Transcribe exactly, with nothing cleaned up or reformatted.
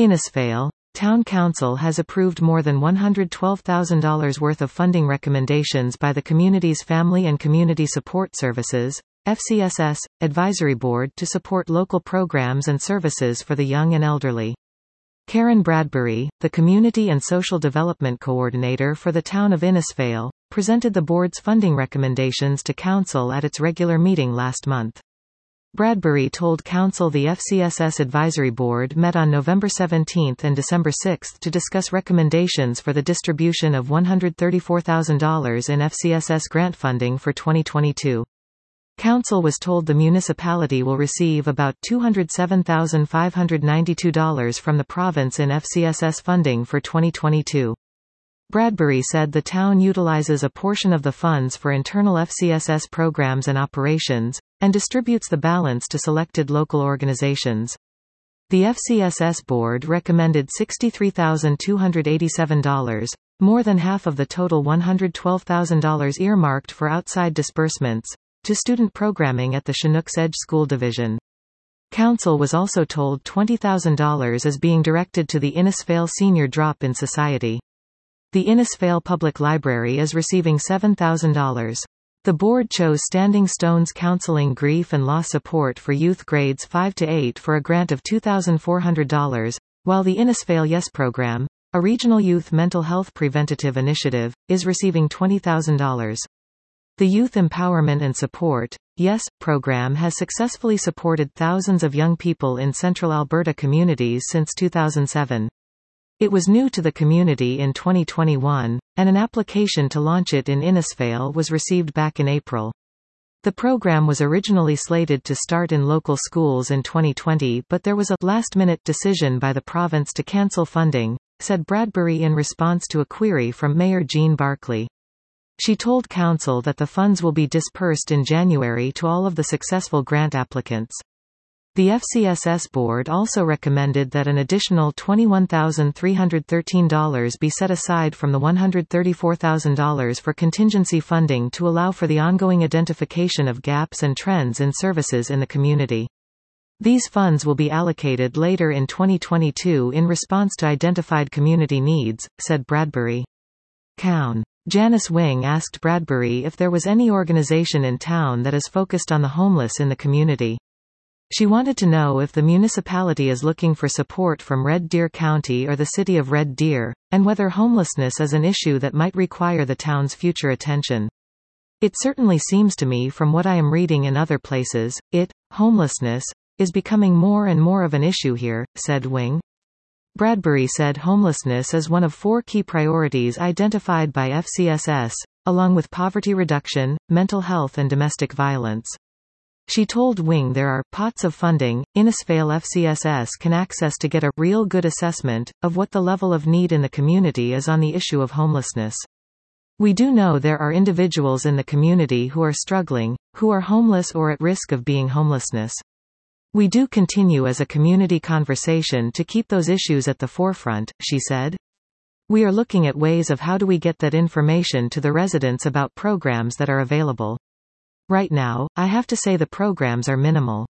Innisfail. Town Council has approved more than one hundred twelve thousand dollars worth of funding recommendations by the community's Family and Community Support Services F C S S, Advisory Board to support local programs and services for the young and elderly. Karen Bradbury, the Community and Social Development Coordinator for the town of Innisfail, presented the board's funding recommendations to Council at its regular meeting last month. Bradbury told Council the F C S S Advisory Board met on November seventeenth and December sixth to discuss recommendations for the distribution of one hundred thirty-four thousand dollars in F C S S grant funding for twenty twenty-two. Council was told the municipality will receive about two hundred seven thousand five hundred ninety-two dollars from the province in F C S S funding for twenty twenty-two. Bradbury said the town utilizes a portion of the funds for internal F C S S programs and operations, and distributes the balance to selected local organizations. The F C S S board recommended sixty-three thousand two hundred eighty-seven dollars, more than half of the total one hundred twelve thousand dollars earmarked for outside disbursements, to student programming at the Chinooks Edge School Division. Council was also told twenty thousand dollars is being directed to the Innisfail Senior Drop-in Society. The Innisfail Public Library is receiving seven thousand dollars. The board chose Standing Stones Counseling Grief and Loss Support for youth grades five to eight for a grant of two thousand four hundred dollars, while the Innisfail Yes program, a regional youth mental health preventative initiative, is receiving twenty thousand dollars. The Youth Empowerment and Support, YES, program has successfully supported thousands of young people in central Alberta communities since two thousand seven. It was new to the community in twenty twenty-one, and an application to launch it in Innisfail was received back in April. The program was originally slated to start in local schools in twenty twenty, but there was a last-minute decision by the province to cancel funding, said Bradbury in response to a query from Mayor Jean Barclay. She told Council that the funds will be dispersed in January to all of the successful grant applicants. The F C S S board also recommended that an additional twenty-one thousand three hundred thirteen dollars be set aside from the one hundred thirty-four thousand dollars for contingency funding to allow for the ongoing identification of gaps and trends in services in the community. These funds will be allocated later in twenty twenty-two in response to identified community needs, said Bradbury. Cown. Janice Wing asked Bradbury if there was any organization in town that is focused on the homeless in the community. She wanted to know if the municipality is looking for support from Red Deer County or the city of Red Deer, and whether homelessness is an issue that might require the town's future attention. It certainly seems to me from what I am reading in other places, it, homelessness, is becoming more and more of an issue here, said Wing. Bradbury said homelessness is one of four key priorities identified by F C S S, along with poverty reduction, mental health and domestic violence. She told Wing there are pots of funding Innisfail F C S S can access to get a real good assessment of what the level of need in the community is on the issue of homelessness. We do know there are individuals in the community who are struggling, who are homeless or at risk of being homelessness. We do continue as a community conversation to keep those issues at the forefront, she said. We are looking at ways of how do we get that information to the residents about programs that are available. Right now, I have to say the programs are minimal.